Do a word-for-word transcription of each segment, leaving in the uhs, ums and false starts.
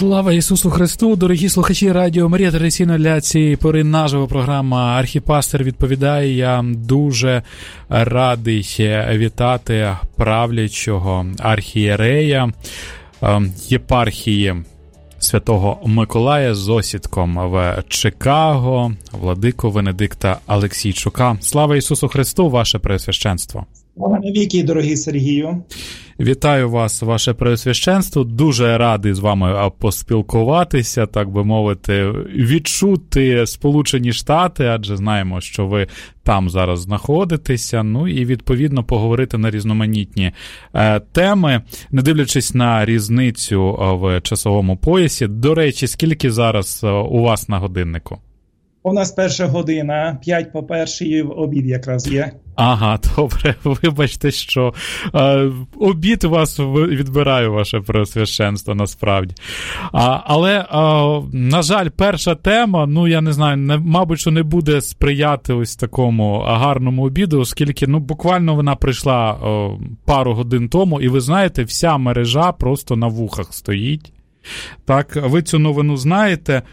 Слава Ісусу Христу! Дорогі слухачі Радіо Марія, традиційно для цієї пори наживо програма «Архіпастир відповідає». Я дуже радий вітати правлячого архієрея єпархії Святого Миколая з осідком в Чикаго, владику Венедикта Алексійчука. Слава Ісусу Христу, ваше Преосвященство! Слава навіки, дорогий Сергію! Вітаю вас, ваше Преосвященство. Дуже радий з вами поспілкуватися, так би мовити, відчути Сполучені Штати, адже знаємо, що ви там зараз знаходитеся, ну і відповідно поговорити на різноманітні е, теми, не дивлячись на різницю в часовому поясі. До речі, скільки зараз у вас на годиннику? У нас перша година, п'ять по першій, обід якраз є. Ага, добре, вибачте, що е, обід вас відбираю, ваше Преосвященство, насправді. А, але, е, на жаль, перша тема, ну, я не знаю, не, мабуть, що не буде сприяти ось такому гарному обіду, оскільки, ну, буквально вона прийшла е, пару годин тому, і ви знаєте, вся мережа просто на вухах стоїть. Так, ви цю новину знаєте.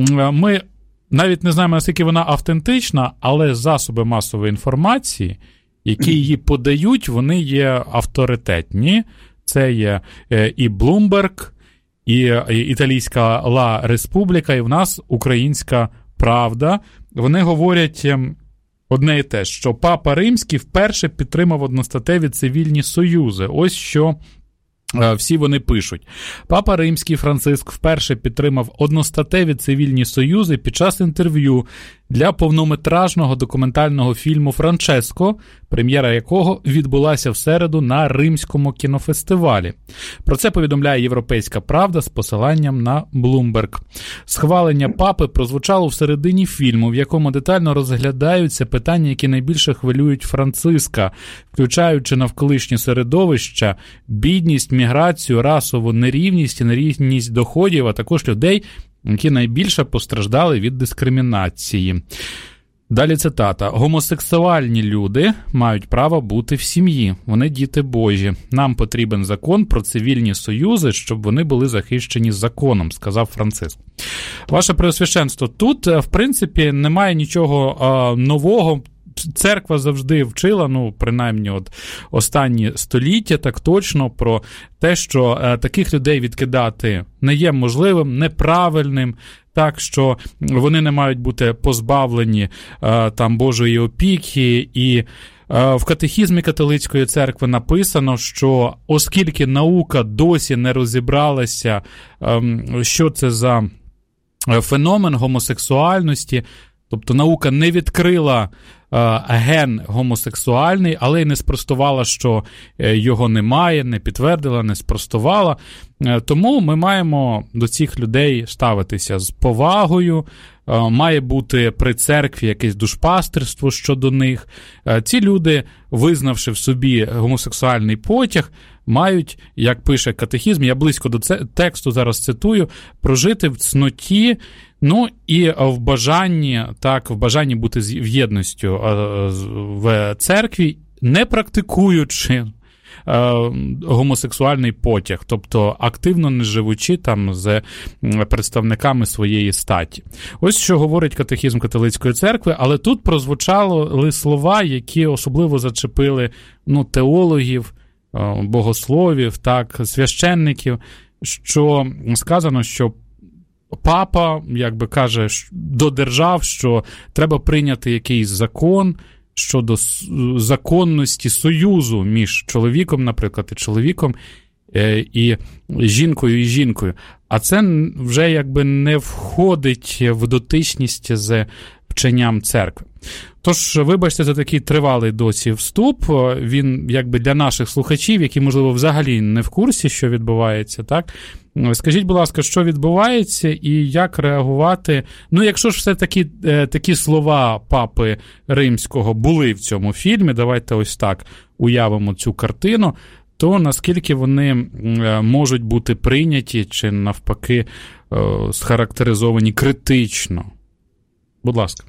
Ми навіть не знаємо, наскільки вона автентична, але засоби масової інформації, які її подають, вони є авторитетні. Це є і Bloomberg, і італійська La Repubblica, і в нас українська Правда. Вони говорять одне і те, що Папа Римський вперше підтримав одностатеві цивільні союзи. Ось що всі вони пишуть. Папа Римський Франциск вперше підтримав одностатеві цивільні союзи під час інтерв'ю для повнометражного документального фільму «Франческо», прем'єра якого відбулася в середу на Римському кінофестивалі. Про це повідомляє «Європейська Правда» з посиланням на Bloomberg. Схвалення папи прозвучало в середині фільму, в якому детально розглядаються питання, які найбільше хвилюють Франциска, включаючи навколишнє середовище, бідність, міграцію, расову нерівність і нерівність доходів, а також людей, які найбільше постраждали від дискримінації. Далі цитата. «Гомосексуальні люди мають право бути в сім'ї. Вони діти Божі. Нам потрібен закон про цивільні союзи, щоб вони були захищені законом», сказав Франциск. Ваше Преосвященство, тут, в принципі, немає нічого а, нового. Церква завжди вчила, ну, принаймні, от останні століття, так точно, про те, що е, таких людей відкидати не є можливим, неправильним, так, що вони не мають бути позбавлені е, там Божої опіки. І е, в катехізмі католицької церкви написано, що оскільки наука досі не розібралася, е, що це за феномен гомосексуальності, тобто наука не відкрила ген гомосексуальний, але й не спростувала, що його немає, не підтвердила, не спростувала. Тому ми маємо до цих людей ставитися з повагою, має бути при церкві якесь душпастерство щодо них. Ці люди, визнавши в собі гомосексуальний потяг, мають, як пише катехізм, я близько до тексту зараз цитую, прожити в цноті, ну і в бажанні, так, в бажанні бути в єдності в церкві, не практикуючи гомосексуальний потяг, тобто активно не живучи там з представниками своєї статі. Ось що говорить катехізм католицької церкви, але тут прозвучали слова, які особливо зачепили, ну, теологів, богословів, так, священників, що сказано, що папа, якби каже, до держав, що треба прийняти якийсь закон щодо законності союзу між чоловіком, наприклад, і чоловіком, і жінкою, і жінкою. А це вже якби не входить в дотичність з вченням церкви. Тож, вибачте за такий тривалий досі вступ, він якби для наших слухачів, які, можливо, взагалі не в курсі, що відбувається, так? Скажіть, будь ласка, що відбувається і як реагувати? Ну, якщо ж все-таки е, такі слова Папи Римського були в цьому фільмі, давайте ось так уявимо цю картину, то наскільки вони е, можуть бути прийняті чи навпаки е, схарактеризовані критично? Будь ласка.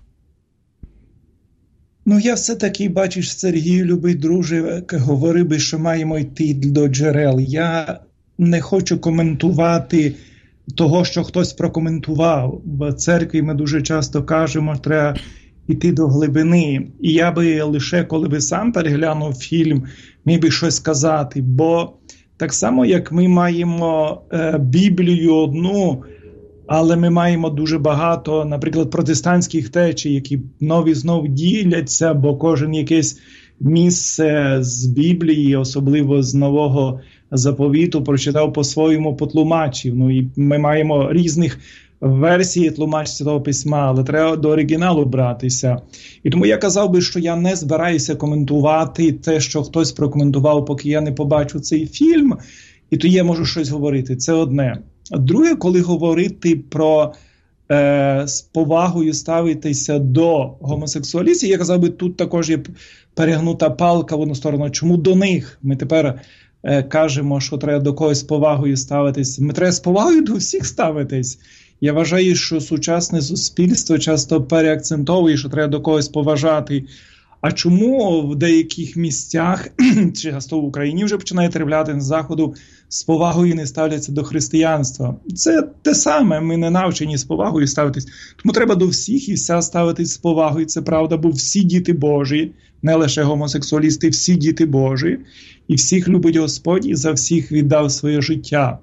Ну, я все-таки, бачиш, Сергію, любий друже, говорив би, що маємо йти до джерел. Я не хочу коментувати того, що хтось прокоментував. В церкві ми дуже часто кажемо, що треба йти до глибини. І я би лише, коли би сам переглянув фільм, міг би щось сказати. Бо так само, як ми маємо е, Біблію одну, але ми маємо дуже багато, наприклад, протестантських течій, які нові знов діляться, бо кожен якесь місце з Біблії, особливо з Нового Заповіту, прочитав по-своєму, потлумачив. Ну, і ми маємо різних версій тлумачення того письма, але треба до оригіналу братися. І тому я казав би, що я не збираюся коментувати те, що хтось прокоментував, поки я не побачу цей фільм, і то я можу щось говорити. Це одне. Друге, коли говорити про е, з повагою ставитися до гомосексуалістів, я казав би, тут також є перегнута палка в одну сторону. Чому до них? Ми тепер е, кажемо, що треба до когось з повагою ставитись. Ми треба з повагою до всіх ставитись. Я вважаю, що сучасне суспільство часто переакцентовує, що треба до когось поважати. А чому в деяких місцях, часто в Україні вже починає трапляти з Заходу, з повагою не ставляться до християнства? Це те саме, ми не навчені з повагою ставитись. Тому треба до всіх і вся ставитись з повагою, це правда, бо всі діти Божі, не лише гомосексуалісти, всі діти Божі, і всіх любить Господь і за всіх віддав своє життя.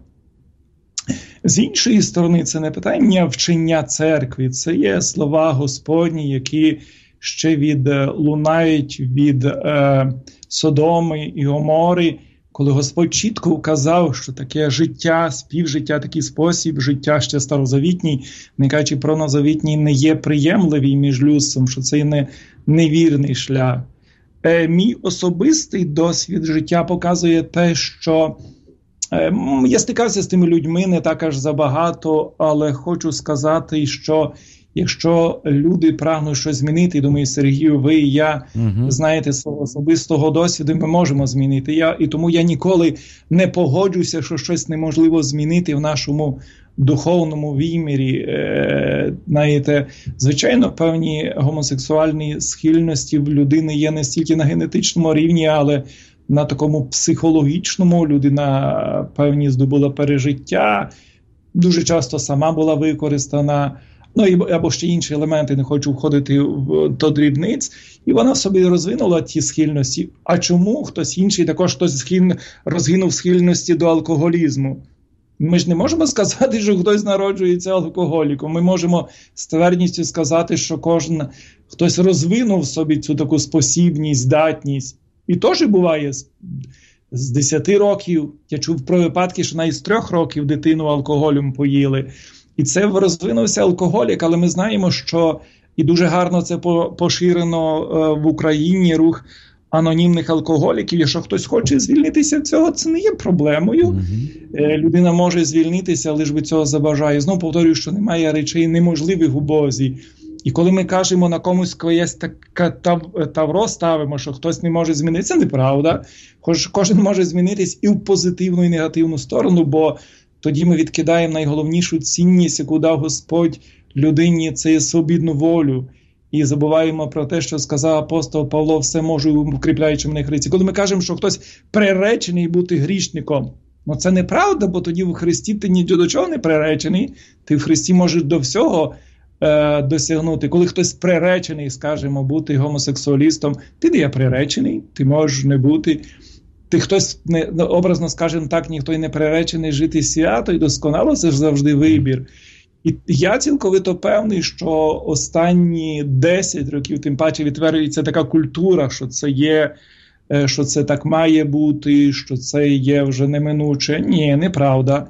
З іншої сторони, це не питання вчення церкви, це є слова Господні, які ще від, лунають від е, Содоми і Гомори, коли Господь чітко вказав, що таке життя, співжиття, такий спосіб життя ще старозавітній, не кажучи про новозавітній, не є приємливий між людством, що це не невірний шлях. Е, мій особистий досвід життя показує те, що е, я стикався з тими людьми не так аж забагато, але хочу сказати, що якщо люди прагнуть щось змінити, думаю, Сергію, ви і я, угу. знаєте, свого особистого досвіду, ми можемо змінити. Я, і тому я ніколи не погоджуся, що щось неможливо змінити в нашому духовному вимірі. Е, знаєте, звичайно, певні гомосексуальні схильності в людини є не стільки на генетичному рівні, але на такому психологічному. Людина певні здобула пережиття, дуже часто сама була використана. Ну, або ще інші елементи, не хочу входити в до дрібниць, і вона собі розвинула ті схильності. А чому хтось інший також хтось схиль... розвинув схильності до алкоголізму? Ми ж не можемо сказати, що хтось народжується алкоголіком. Ми можемо з твердістю сказати, що кожен хтось розвинув собі цю таку спосібність, здатність. І теж буває з, з десяти років. Я чув про випадки, що навіть з трьох років дитину алкоголем поїли. І це розвинувся алкоголік, але ми знаємо, що і дуже гарно це поширено е, в Україні рух анонімних алкоголіків. Якщо хтось хоче звільнитися від цього, це не є проблемою. Mm-hmm. Е, людина може звільнитися, лише би цього забажає. Знову повторюю, що немає речей неможливих у Бозі. І коли ми кажемо на комусь якесь таке тавро ставимо, що хтось не може змінитися, неправда. Кожен може змінитись і в позитивну, і негативну сторону, бо тоді ми відкидаємо найголовнішу цінність, яку дав Господь людині, це є свобідну волю. І забуваємо про те, що сказав апостол Павло, все можу, вкріпляючи мене Христі. Коли ми кажемо, що хтось приречений бути грішником, ну це неправда, бо тоді в Христі ти ні до чого не приречений, ти в Христі можеш до всього е, досягнути. Коли хтось приречений, скажімо, бути гомосексуалістом, ти не є приречений, ти можеш не бути. Ти хтось, не, образно скажемо так, ніхто й не приречений жити свято і досконало, це ж завжди вибір. І я цілковито певний, що останні десять років, тим паче, відтворюється така культура, що це є, що це так має бути, що це є вже неминуче. Ні, неправда.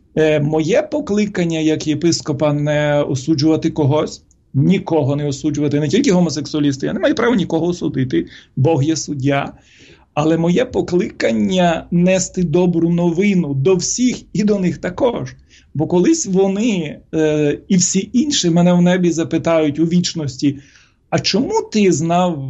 Моє покликання як єпископа не осуджувати когось, нікого не осуджувати, не тільки гомосексуалісти, я не маю права нікого осудити, Бог є суддя. Але моє покликання нести добру новину до всіх і до них також. Бо колись вони е, і всі інші мене в небі запитають у вічності, а чому ти знав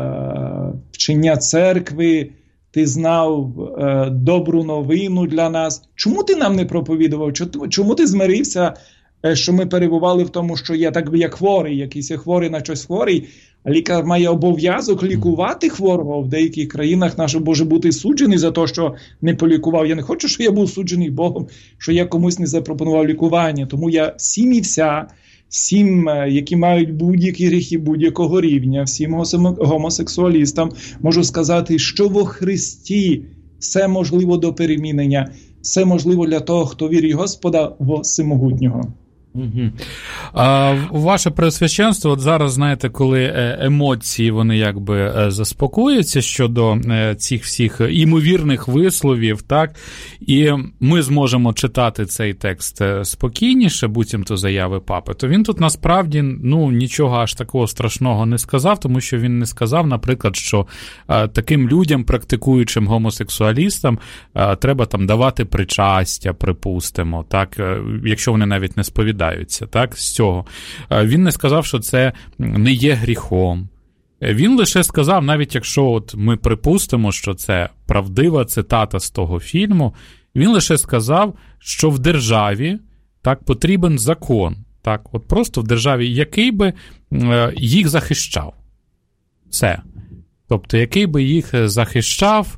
е, вчення церкви, ти знав е, добру новину для нас? Чому ти нам не проповідував? Чому ти змирився, е, що ми перебували в тому, що я так би як хворий, якийсь я хворий на щось хворий, Лікар має обов'язок лікувати хворого. В деяких країнах наш може бути суджений за те, що не полікував. Я не хочу, щоб я був суджений Богом, що я комусь не запропонував лікування. Тому я всім і вся, всім, які мають будь-які гріхи будь-якого рівня, всім гомосексуалістам можу сказати, що во Христі все можливо до перемінення, все можливо для того, хто вірить Господа Всемогутнього. Угу. А, ваше Преосвященство, от зараз, знаєте, коли емоції, вони якби заспокоюються щодо цих всіх імовірних висловів, так, і ми зможемо читати цей текст спокійніше, буцімто заяви папи, то він тут насправді, ну, нічого аж такого страшного не сказав, тому що він не сказав, наприклад, що а, таким людям, практикуючим гомосексуалістам, а, треба там давати причастя, припустимо, так, якщо вони навіть не сповідають. Так, з цього. Він не сказав, що це не є гріхом. Він лише сказав, навіть якщо от ми припустимо, що це правдива цитата з того фільму, він лише сказав, що в державі так потрібен закон. Так, от просто в державі, який би їх захищав. Все. Тобто, який би їх захищав,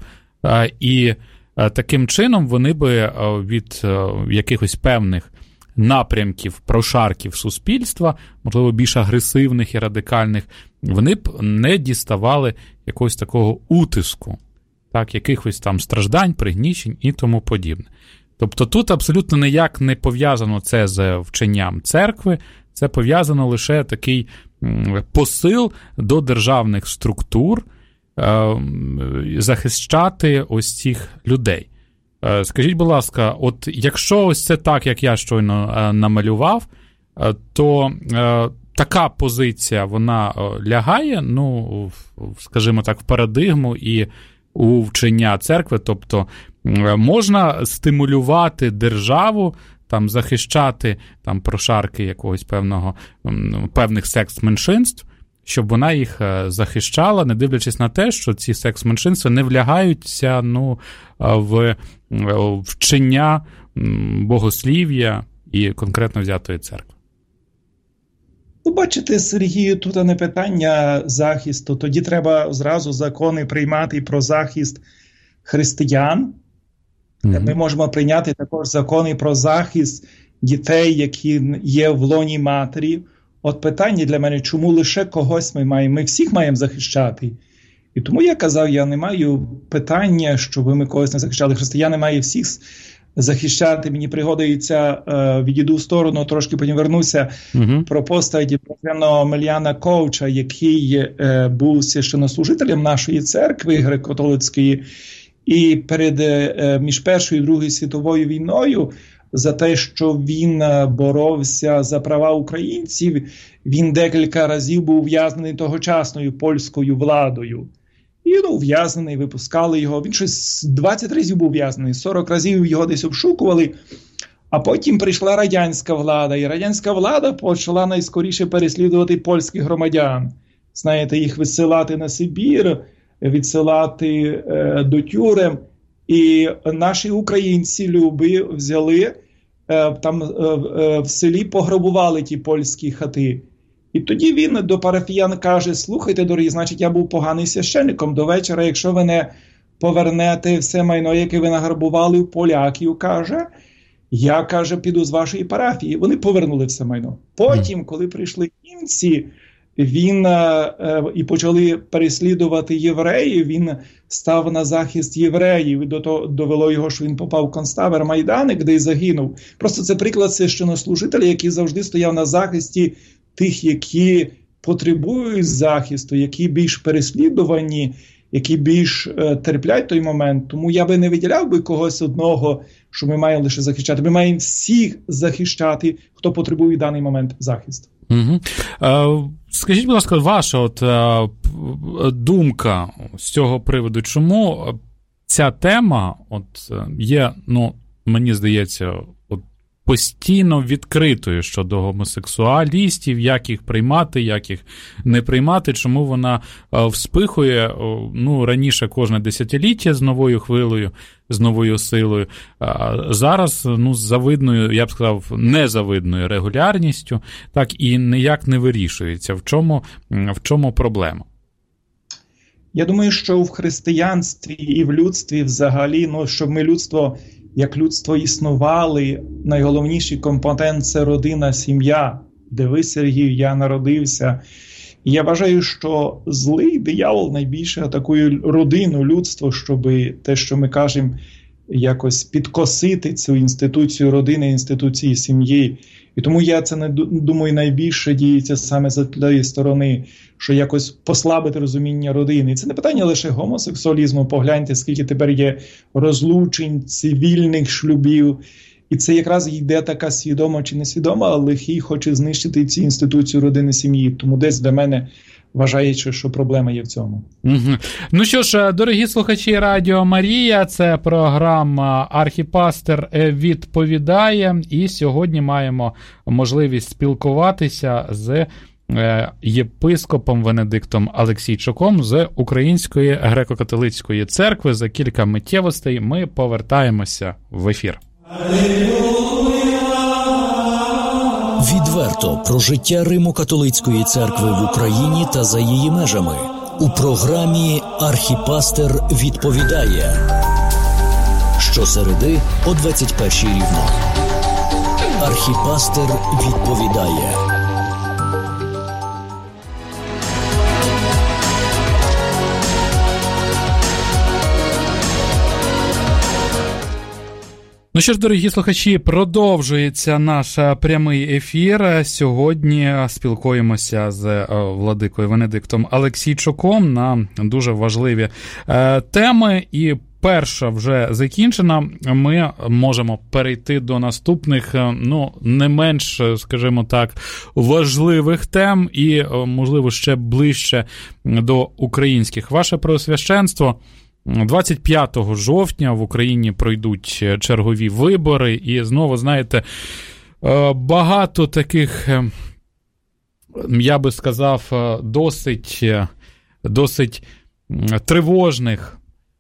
і таким чином вони би від якихось певних напрямків, прошарків суспільства, можливо, більш агресивних і радикальних, вони б не діставали якогось такого утиску, так, якихось там страждань, пригнічень і тому подібне. Тобто тут абсолютно ніяк не пов'язано це з вченням церкви, це пов'язано лише такий посил до державних структур е- захищати ось цих людей. Скажіть, будь ласка, от якщо ось це так, як я щойно е, намалював, е, то е, така позиція, вона лягає, ну, в, скажімо так, в парадигму і у вчення церкви, тобто е, можна стимулювати державу, там, захищати там, прошарки якогось певного, певних секс-меншинств, щоб вона їх захищала, не дивлячись на те, що ці секс-меншинства не влягаються, ну, в вчення богослів'я і конкретно взятої церкви. Ну, бачите, Сергію, тут не питання захисту. Тоді треба зразу закони приймати про захист християн. Mm-hmm. Ми можемо прийняти також закони про захист дітей, які є в лоні матері. От питання для мене, чому лише когось ми маємо? Ми всіх маємо захищати. І тому я казав, я не маю питання, щоб ми когось не захищали. Християни мають всіх захищати. Мені пригодиться, е, відійду в сторону, трошки потім вернуся, uh-huh. про постаті професіонального Мельяна Коуча, який е, був священнослужителем нашої церкви греко-католицької. І перед, е, між Першою і Другою світовою війною за те, що він боровся за права українців, він декілька разів був ув'язнений тогочасною польською владою. І, ну, ув'язнений, випускали його. Він щось двадцять разів був ув'язнений, сорок разів його десь обшукували. А потім прийшла радянська влада, і радянська влада почала найскоріше переслідувати польських громадян. Знаєте, їх висилати на Сибір, відсилати е, до тюрем. І наші українці люби взяли, е, там е, е, в селі пограбували ті польські хати. І тоді він до парафіян каже: слухайте, дорогі, значить, я був поганий священником. До вечора, якщо ви не повернете все майно, яке ви награбували у поляків, каже, я, каже, піду з вашої парафії. Вони повернули все майно. Потім, коли прийшли німці, він е, і почали переслідувати євреїв, він став на захист євреїв, і до того довело його, що він попав в концтабір Майданик, де й загинув. Просто це приклад священнослужителя, який завжди стояв на захисті тих, які потребують захисту, які більш переслідувані, які більш е, терплять той момент. Тому я би не виділяв би когось одного, що ми маємо лише захищати. Ми маємо всіх захищати, хто потребує в даний момент захисту. Угу. Е, скажіть, будь ласка, ваша от, е, думка з цього приводу, чому ця тема от, є, ну, мені здається, от, постійно відкритою щодо гомосексуалістів, як їх приймати, як їх не приймати, чому вона вспихує, ну, раніше кожне десятиліття з новою хвилею, з новою силою, а зараз, ну, з завидною, я б сказав, незавидною регулярністю, так і ніяк не вирішується. В чому, в чому проблема? Я думаю, що в християнстві і в людстві взагалі, ну, щоб ми людство, як людство існували, найголовніший компонент – це родина, сім'я. Де ви, Сергій, я народився. І я вважаю, що злий диявол найбільше атакує родину, людство, щоб те, що ми кажемо, якось підкосити цю інституцію родини, інституції сім'ї. І тому я це, думаю, найбільше діється саме з тієї сторони, що якось послабити розуміння родини. І це не питання лише гомосексуалізму, погляньте, скільки тепер є розлучень, цивільних шлюбів. І це якраз йде така свідома чи несвідома, але лихий хоче знищити ці інституції родини, сім'ї. Тому десь для мене вважаючи, що проблема є в цьому. Угу. Ну що ж, дорогі слухачі Радіо Марія, це програма «Архіпастир відповідає», і сьогодні маємо можливість спілкуватися з єпископом Венедиктом Алексійчуком з Української греко-католицької церкви. За кілька миттєвостей ми повертаємося в ефір. Відверто про життя Римо-католицької церкви в Україні та за її межами у програмі «Архіпастир відповідає» щосереди о двадцять першій рівно. «Архіпастир відповідає». Ну що ж, дорогі слухачі, продовжується наш прямий ефір. Сьогодні спілкуємося з владикою Венедиктом Алексійчуком на дуже важливі теми. І перша вже закінчена, ми можемо перейти до наступних, ну, не менш, скажімо так, важливих тем і, можливо, ще ближче до українських. Ваше Преосвященство, двадцять п'ятого жовтня в Україні пройдуть чергові вибори, і знову, знаєте, багато таких, я би сказав, досить, досить тривожних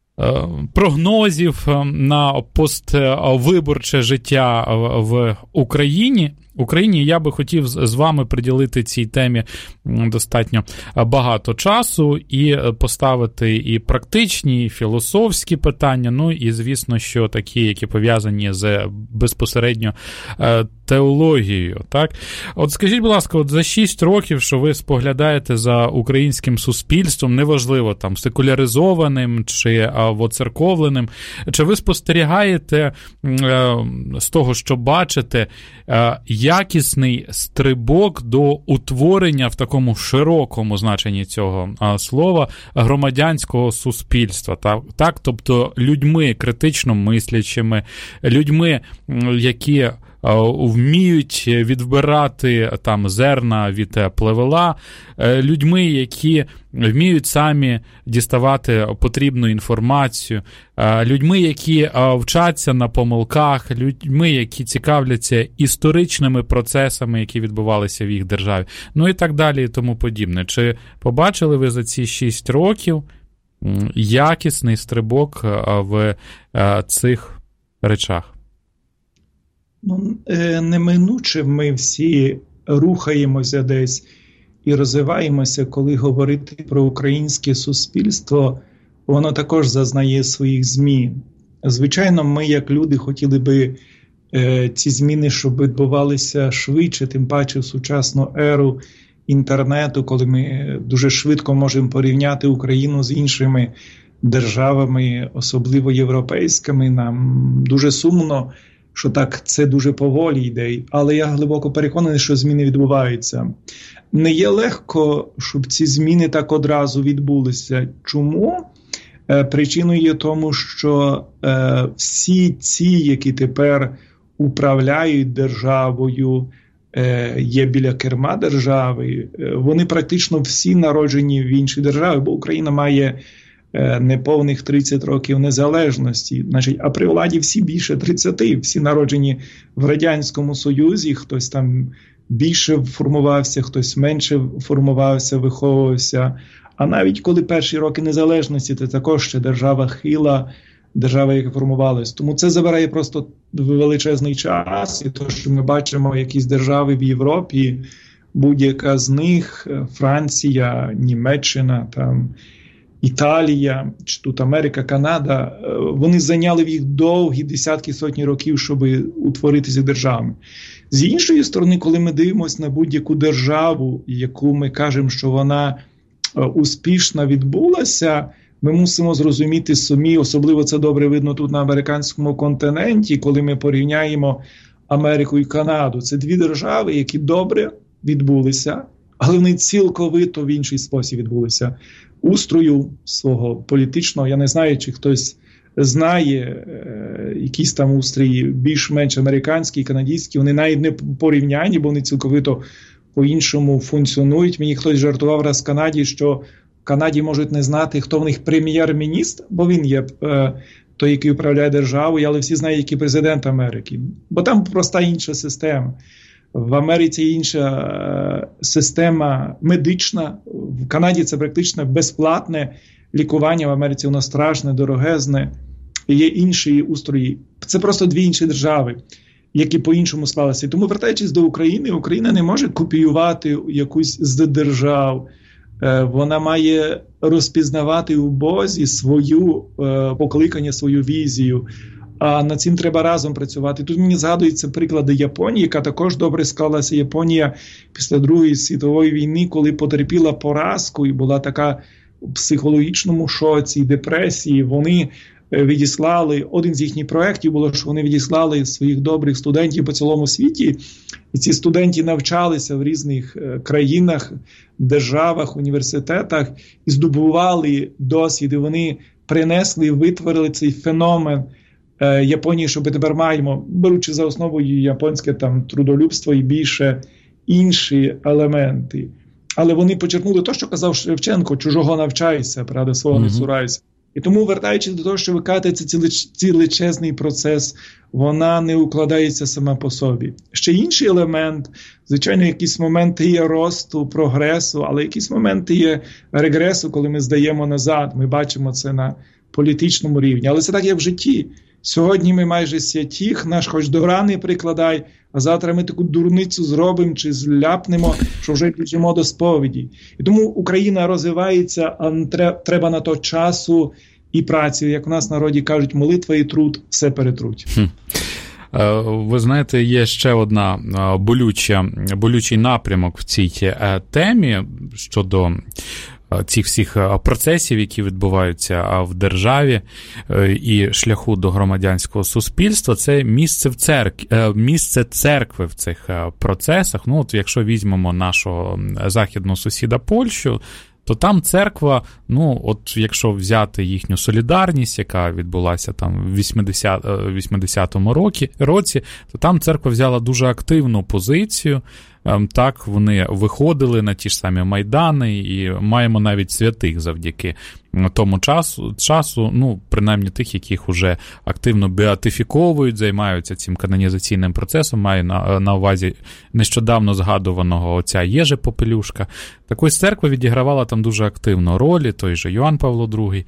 прогнозів на поствиборче життя в Україні. Україні я би хотів з вами приділити цій темі достатньо багато часу і поставити і практичні, і філософські питання, ну і, звісно, що такі, які пов'язані з безпосередньо теологією. Так? От скажіть, будь ласка, от за шість років, що ви споглядаєте за українським суспільством, неважливо, там, секуляризованим чи воцерковленим, чи ви спостерігаєте з того, що бачите, якісний стрибок до утворення в такому широкому значенні цього слова громадянського суспільства, так? Так? Тобто людьми критично мислячими, людьми, які вміють відбирати там зерна від плевела, людьми, які вміють самі діставати потрібну інформацію, людьми, які вчаться на помилках, людьми, які цікавляться історичними процесами, які відбувалися в їх державі, ну і так далі і тому подібне. Чи побачили ви за ці шість років якісний стрибок в цих речах? Ну, неминуче ми всі рухаємося десь і розвиваємося, коли говорити про українське суспільство, воно також зазнає своїх змін. Звичайно, ми, як люди, хотіли би е, ці зміни, щоб відбувалися швидше, тим паче в сучасну еру інтернету, коли ми дуже швидко можемо порівняти Україну з іншими державами, особливо європейськими. Нам дуже сумно, що так це дуже поволі йде, але я глибоко переконаний, що зміни відбуваються. Не є легко, щоб ці зміни так одразу відбулися. Чому? Е, причиною є тому, що е, всі ці, які тепер управляють державою, е, є біля керма держави, е, вони практично всі народжені в іншій державі, бо Україна має неповних тридцять років незалежності. Значить, а при владі всі більше тридцяти, всі народжені в Радянському Союзі, хтось там більше формувався, хтось менше формувався, виховувався. А навіть коли перші роки незалежності, це також ще держава хила, держава, яка формувалась. Тому це забирає просто величезний час. І те, що ми бачимо якісь держави в Європі, будь-яка з них, Франція, Німеччина, там, Італія, чи тут Америка, Канада, вони зайняли в їх довгі десятки, сотні років, щоб утворитися державами. З іншої сторони, коли ми дивимося на будь-яку державу, яку ми кажемо, що вона успішно відбулася, ми мусимо зрозуміти самі, особливо це добре видно тут на американському континенті, коли ми порівняємо Америку і Канаду. Це дві держави, які добре відбулися, але вони цілковито в інший спосіб відбулися. Устрою свого політичного, я не знаю, чи хтось знає е, якісь там устрої більш-менш американські, канадські, вони навіть не порівняні, бо вони цілковито по-іншому функціонують. Мені хтось жартував раз в Канаді, що в Канаді можуть не знати, хто в них прем'єр-міністр, бо він є е, той, який управляє державою, але всі знають, який президент Америки. Бо там проста інша система. В Америці інша е, система медична, в Канаді це практично безплатне лікування, в Америці воно страшне, дорогезне, і є інші устрої. Це просто дві інші держави, які по-іншому склалися. І тому, вертаючись до України, Україна не може копіювати якусь з держав. Е, вона має розпізнавати у Бозі свою е, покликання, свою візію. А над цим треба разом працювати. Тут мені згадуються приклади Японії, яка також добре склалася. Японія після Другої світової війни, коли потерпіла поразку і була така в психологічному шоці, депресії, вони відіслали, один з їхніх проєктів було, що вони відіслали своїх добрих студентів по цілому світі, і ці студенти навчалися в різних країнах, державах, університетах і здобували досвід, і вони принесли, витворили цей феномен Японії, що ми тепер маємо, беручи за основу японське там трудолюбство і більше інші елементи. Але вони почерпнули те, що казав Шевченко, чужого навчайся, правда, свого mm-hmm. не цурайся. І тому, вертаючись до того, що ви кажете, це цілечезний процес, вона не укладається сама по собі. Ще інший елемент, звичайно, якісь моменти є росту, прогресу, але якісь моменти є регресу, коли ми здаємо назад, ми бачимо це на політичному рівні. Але це так, як в житті. Сьогодні ми майже святіх, наш хоч до рани прикладай, а завтра ми таку дурницю зробимо чи зляпнемо, що вже біжимо до сповіді. І тому Україна розвивається, а треба на то часу і праці. Як у нас в народі кажуть, молитва і труд все перетруть. Хм. Ви знаєте, є ще одна болюча, болючий напрямок в цій темі щодо цих всіх процесів, які відбуваються в державі і шляху до громадянського суспільства, це місце в церкві, місце церкви в цих процесах. Ну, от якщо візьмемо нашого західного сусіда Польщу, то там церква, ну, от якщо взяти їхню солідарність, яка відбулася там в вісімдесятому році, то там церква взяла дуже активну позицію. Так, вони виходили на ті ж самі Майдани і маємо навіть святих завдяки тому часу, часу, ну, принаймні тих, яких уже активно беатифіковують, займаються цим канонізаційним процесом, маю на, на увазі нещодавно згадуваного отця Єжи Попелюшка. Так ось церква відігравала там дуже активну роль, той же Йоанн Павло другий.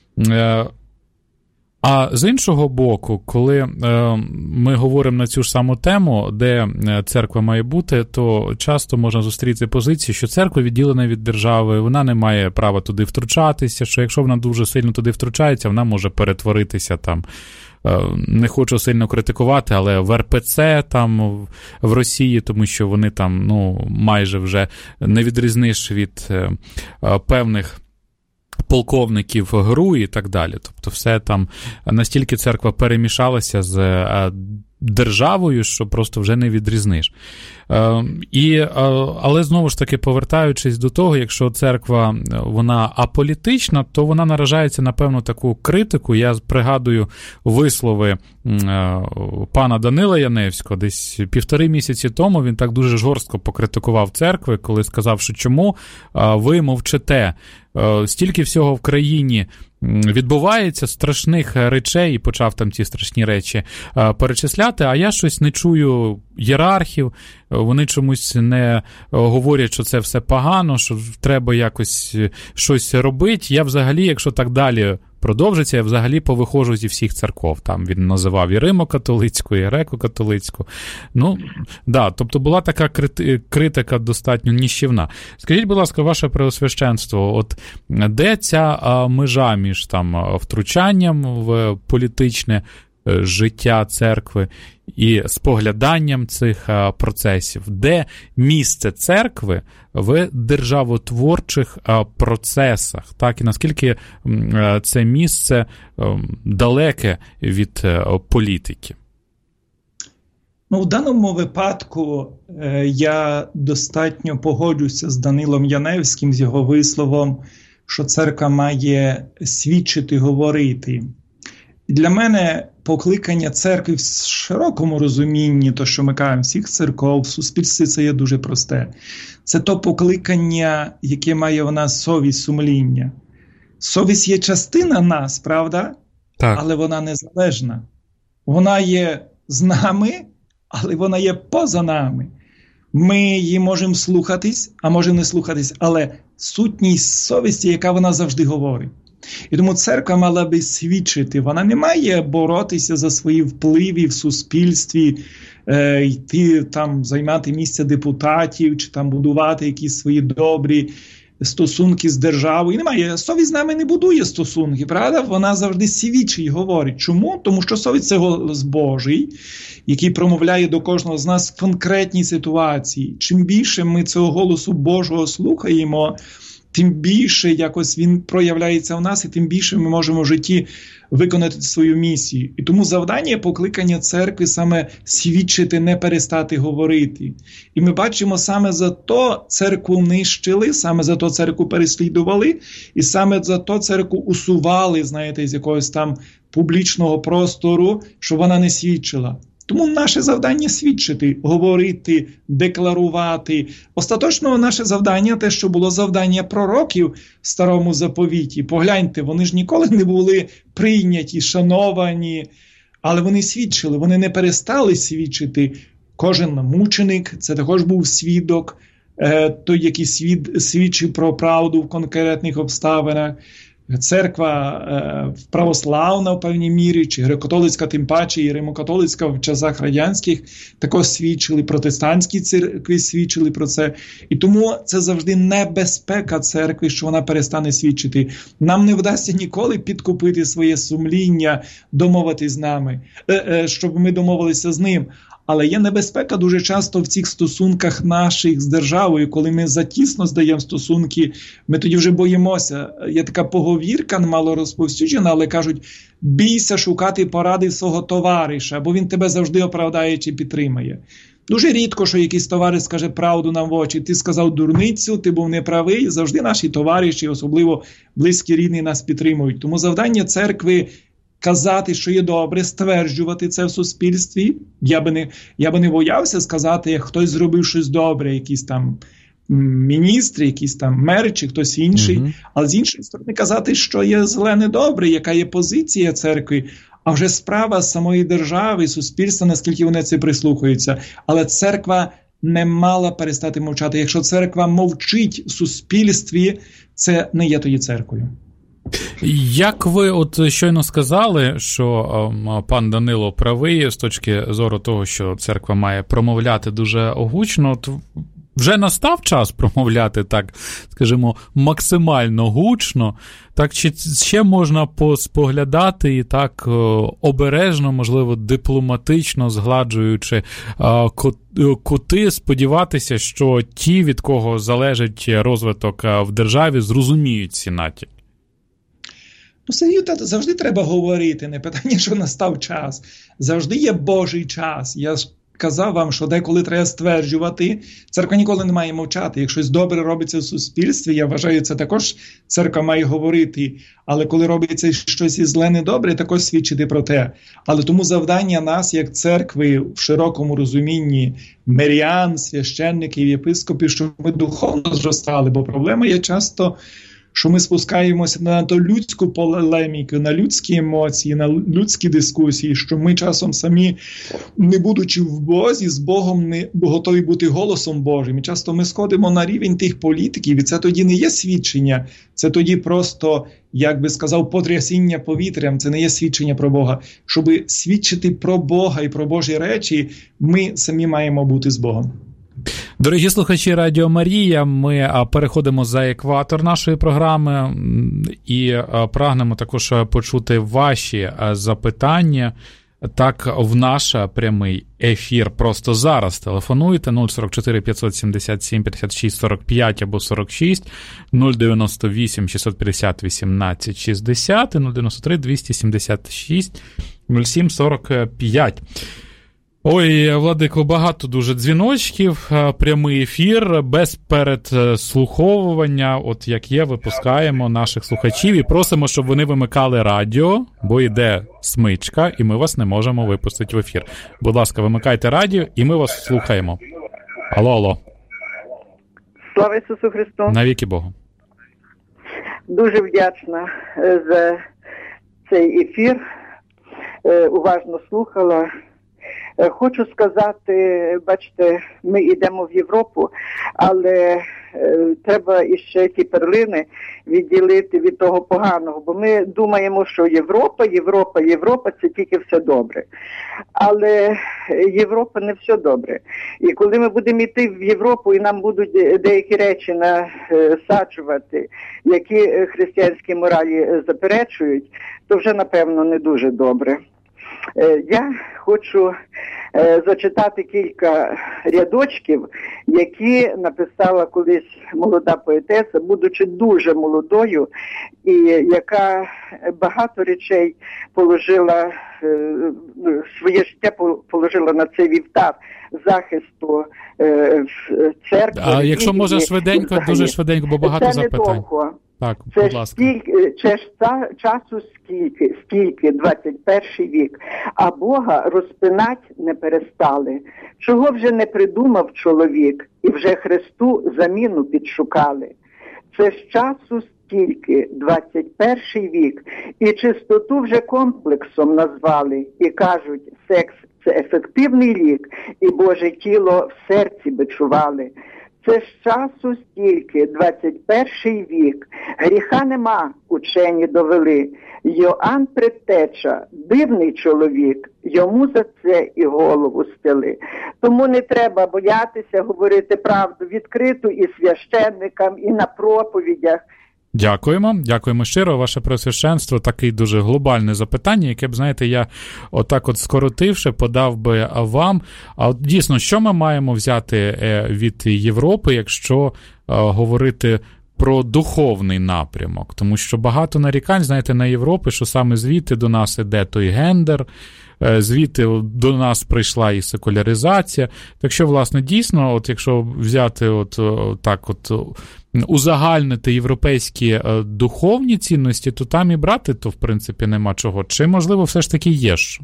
А з іншого боку, коли е, ми говоримо на цю ж саму тему, де церква має бути, то часто можна зустріти позицію, що церква відділена від держави, вона не має права туди втручатися, що якщо вона дуже сильно туди втручається, вона може перетворитися там, е, не хочу сильно критикувати, але в Ер Пе Це там в Росії, тому що вони там, ну, майже вже не відрізниш від е, певних полковників ГРУ і так далі. Тобто все там, настільки церква перемішалася з державою, що просто вже не відрізниш. І, але знову ж таки, повертаючись до того, якщо церква, вона аполітична, то вона наражається на певну таку критику. Я пригадую вислови пана Данила Яневського, десь півтори місяці тому він так дуже жорстко покритикував церкви, коли сказав, що чому ви мовчите? Стільки всього в країні відбувається, страшних речей, і почав там ці страшні речі перечисляти, а я щось не чую ієрархів, вони чомусь не говорять, що це все погано, що треба якось щось робити. Я взагалі, якщо так далі продовжиться, я взагалі повиходжу зі всіх церков. Там він називав і Римо-католицьку, і Греко-католицьку. Ну, да, тобто була така критика достатньо ніщівна. Скажіть, будь ласка, ваше преосвященство, от де ця а, межа між там втручанням в політичне життя церкви і спогляданням цих а, процесів? Де місце церкви в державотворчих а, процесах? Так, і наскільки а, це місце а, далеке від а, політики? Ну, в даному випадку е, я достатньо погоджуся з Данилом Яневським, з його висловом, що церква має свідчити, говорити. Для мене покликання церкви в широкому розумінні, то, що ми кажемо, всіх церков, в суспільстві, це є дуже просте. Це то покликання, яке має в нас совість, сумління. Совість є частина нас, правда? Так. Але вона незалежна. Вона є з нами, але вона є поза нами. Ми її можемо слухатись, а можемо не слухатись, але сутність совісті, яка вона завжди говорить. І тому церква мала би свідчити, вона не має боротися за свої впливи в суспільстві, е, йти там, займати місця депутатів, чи там будувати якісь свої добрі стосунки з державою. Немає, совість з нами не будує стосунки, правда? Вона завжди свідчить і говорить. Чому? Тому що совість – це голос Божий, який промовляє до кожного з нас в конкретній ситуації. Чим більше ми цього голосу Божого слухаємо, тим більше якось він проявляється в нас, і тим більше ми можемо в житті виконати свою місію. І тому завдання, покликання церкви саме свідчити, не перестати говорити. І ми бачимо, саме за то церкву нищили, саме за то церкву переслідували, і саме за то церкву усували, знаєте, з якогось там публічного простору, щоб вона не свідчила. Тому наше завдання свідчити, говорити, декларувати. Остаточно наше завдання, те, що було завдання пророків в Старому Заповіті. Погляньте, вони ж ніколи не були прийняті, шановані, але вони свідчили, вони не перестали свідчити. Кожен мученик, це також був свідок, той, який свід, свідчив про правду в конкретних обставинах. Церква е, православна в певній мірі, чи греко-католицька, тим паче, і римо-католицька в часах радянських також свідчили, протестантські церкви свідчили про це. І тому це завжди небезпека церкви, що вона перестане свідчити. Нам не вдасться ніколи підкупити своє сумління, домовитись з нами, е, е, щоб ми домовилися з ним. Але є небезпека дуже часто в цих стосунках наших з державою, коли ми затісно здаємо стосунки, ми тоді вже боїмося. Є така поговірка, мало розповсюджена, але кажуть, бійся шукати поради свого товариша, бо він тебе завжди оправдає чи підтримає. Дуже рідко, що якийсь товариш скаже правду нам в очі. Ти сказав дурницю, ти був неправий. Завжди наші товариші, особливо близькі рідні, нас підтримують. Тому завдання церкви – казати, що є добре, стверджувати це в суспільстві. Я би не, я би не боявся сказати, як хтось зробив щось добре, якісь там міністри, якісь там мер чи хтось інший. Mm-hmm. Але з іншої сторони казати, що є зле недобре, яка є позиція церкви, а вже справа самої держави, суспільства, наскільки вони це прислухаються. Але церква не мала перестати мовчати. Якщо церква мовчить в суспільстві, це не є тоді церквою. Як ви от щойно сказали, що е, пан Данило правий з точки зору того, що церква має промовляти дуже гучно, от вже настав час промовляти так, скажімо, максимально гучно, так чи ще можна поспоглядати і так е, обережно, можливо, дипломатично, згладжуючи е, кути, сподіватися, що ті, від кого залежить розвиток в державі, зрозуміють ці натяки? Ну, Сергію, завжди треба говорити, не питання, що настав час. Завжди є Божий час. Я казав вам, що деколи треба стверджувати, церква ніколи не має мовчати. Якщо щось добре робиться в суспільстві, я вважаю, це також церква має говорити. Але коли робиться щось і зле, недобре, також свідчити про те. Але тому завдання нас, як церкви, в широкому розумінні мирян, священників, єпископів, щоб ми духовно зростали. Бо проблема є часто, що ми спускаємося на ту людську полеміку, на людські емоції, на людські дискусії, що ми часом самі, не будучи в Бозі, з Богом не готові бути голосом Божим. І часто ми сходимо на рівень тих політиків, і це тоді не є свідчення, це тоді просто, як би сказав, потрясіння повітрям, це не є свідчення про Бога. Щоб свідчити про Бога і про Божі речі, ми самі маємо бути з Богом. Дорогі слухачі Радіо Марія, ми переходимо за екватор нашої програми і прагнемо також почути ваші запитання. Так, в наш прямий ефір просто зараз телефонуйте нуль сорок чотири п'ятсот сімдесят сім п'ятдесят шість сорок п'ять або сорок шість, нуль дев'яносто вісім шістсот п'ятдесят вісімнадцять шістдесят і нуль дев'яносто три двісті сімдесят шість нуль сім сорок п'ять. Ой, Владико, багато дуже дзвіночків, прямий ефір, без передслуховування, от як є, випускаємо наших слухачів і просимо, щоб вони вимикали радіо, бо йде смичка, і ми вас не можемо випустити в ефір. Будь ласка, вимикайте радіо, і ми вас слухаємо. Алло, алло. Слава Ісусу Христу. Навіки Богу. Дуже вдячна за цей ефір, уважно слухала. Хочу сказати, бачите, ми йдемо в Європу, але е, треба іще ті перлини відділити від того поганого, бо ми думаємо, що Європа, Європа, Європа – це тільки все добре. Але Європа не все добре. І коли ми будемо йти в Європу і нам будуть деякі речі насаджувати, які християнські моралі заперечують, то вже, напевно, не дуже добре. Я хочу е, зачитати кілька рядочків, які написала колись молода поетеса, будучи дуже молодою, і яка багато речей положила, е, своє життя положила на цей вівтар захисту е, церкви. А якщо може швиденько, дуже швиденько, бо багато це запитань. Недовго. Так, це будь ласка. Стільки, це ж часу скільки, скільки, двадцять перший вік, а Бога розпинать не перестали. Чого вже не придумав чоловік, і вже Христу заміну підшукали. Це ж часу стільки, двадцять перший вік, і чистоту вже комплексом назвали, і кажуть, секс – це ефективний лік, і Боже тіло в серці бичували. Це ж часу стільки, двадцять перший вік, гріха нема, учені довели. Йоанн Предтеча, дивний чоловік, йому за це і голову стели. Тому не треба боятися говорити правду відкриту і священникам, і на проповідях. Дякуємо, дякуємо щиро. Ваше Преосвященство, таке дуже глобальне запитання, яке б, знаєте, я отак от скоротивши, подав би вам. А от дійсно, що ми маємо взяти від Європи, якщо говорити про духовний напрямок? Тому що багато нарікань, знаєте, на Європі, що саме звідти до нас іде той гендер, звідти до нас прийшла і секуляризація. Так що, власне, дійсно, от якщо взяти от так от узагальнити європейські духовні цінності, то там і брати, то, в принципі, нема чого. Чи, можливо, все ж таки є що?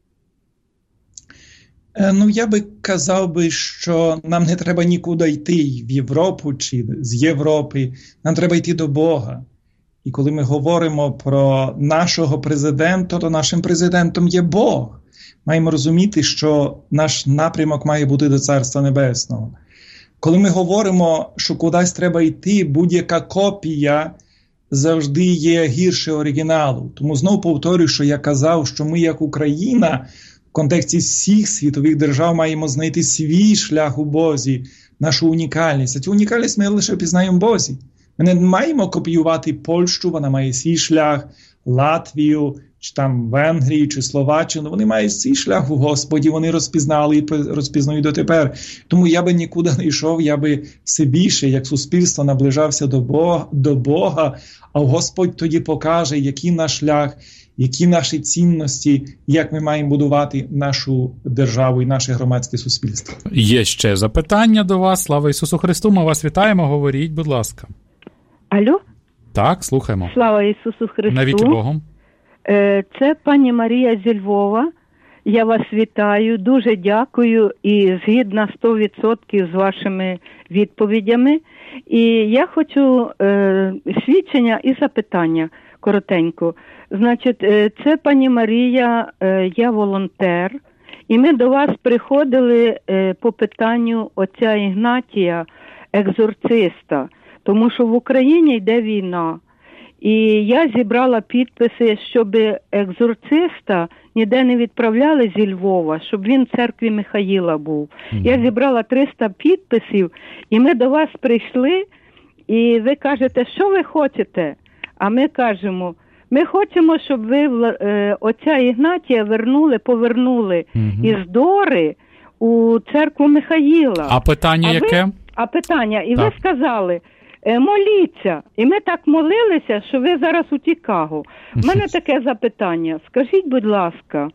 Ну, я би казав би, що нам не треба нікуди йти в Європу чи з Європи. Нам треба йти до Бога. І коли ми говоримо про нашого президента, то нашим президентом є Бог. Маємо розуміти, що наш напрямок має бути до Царства Небесного. Коли ми говоримо, що кудись треба йти, будь-яка копія завжди є гірше оригіналу. Тому знову повторюю, що я казав, що ми як Україна в контексті всіх світових держав маємо знайти свій шлях у Бозі, нашу унікальність. А цю унікальність ми лише пізнаємо в Бозі. Ми не маємо копіювати Польщу, вона має свій шлях, Латвію, чи там Венгрію, чи Словаччину. Вони мають свій шлях у Господі, вони розпізнали і розпізнають дотепер. Тому я би нікуди не йшов, я би все більше, як суспільство, наближався до Бога, до Бога, а Господь тоді покаже, який наш шлях, які наші цінності, як ми маємо будувати нашу державу і наше громадське суспільство. Є ще запитання до вас. Слава Ісусу Христу, ми вас вітаємо, говоріть, будь ласка. Алло? Так, слухаємо. Слава Ісусу Христу. Навіки Богом. Це пані Марія зі Львова. Я вас вітаю, дуже дякую і згідна сто відсотків з вашими відповідями. І я хочу е, свідчення і запитання коротенько. Значить, е, це пані Марія, е, я волонтер, і ми до вас приходили е, по питанню отця Ігнатія, екзорциста, тому що в Україні йде війна. І я зібрала підписи, щоб екзорциста ніде не відправляли зі Львова, щоб він в церкві Михаїла був. Mm-hmm. Я зібрала триста підписів, і ми до вас прийшли, і ви кажете, що ви хочете? А ми кажемо, ми хочемо, щоб ви е, отця Ігнатія вернули, повернули mm-hmm. із Дори у церкву Михаїла. А питання а яке? Ви, а питання, і так. ви сказали, моліться. І ми так молилися, що ви зараз у Чикаго. У мене таке запитання. Скажіть, будь ласка,